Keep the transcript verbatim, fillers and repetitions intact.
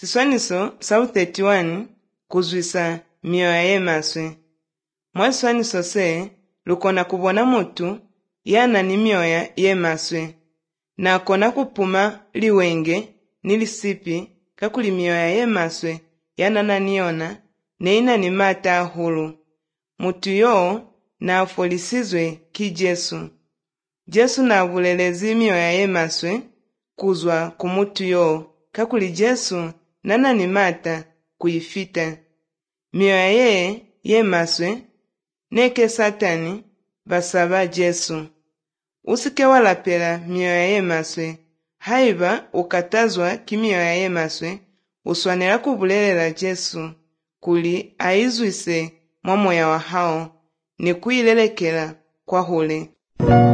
Siswaniso sau thirty one kuzwisa mioyo yemaswe. Mwaswaniso se lukona kubona mutu yana ni mioyo yemaswe na kona kupuma liwenge ni lisipi kakuli mioyo yemaswe yana naniona neina ni mata hulu. Mutu yo na afolisizwe ki Jesu. Jesu na avulelezi mioyo yemaswe kuzwa kumutu yo kakuli Jesu nana ni mata kuifita. Mioyo ye yemaswe neke Satani basaba Jesu. Usike walapela mioyo yemaswe haiba ukatazwa ki mioyo yemaswe uswanela kubulelela Jesu kuli aizwise mwa moya wa hao ni kuilelekela kwa hule.